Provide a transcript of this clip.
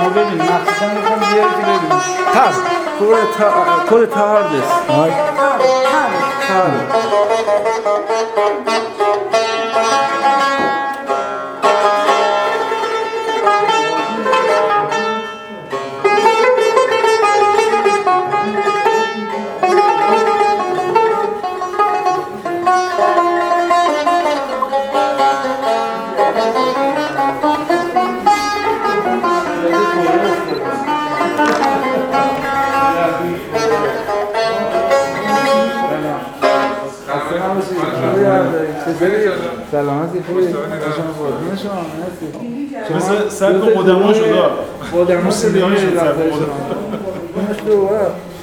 شما ببین مخصوصا میخوام بیاری که ببین تر کل تار دست های تار سلامتی خوبی؟ مثل سر که قدما شده قدما سیدی های شد سر شده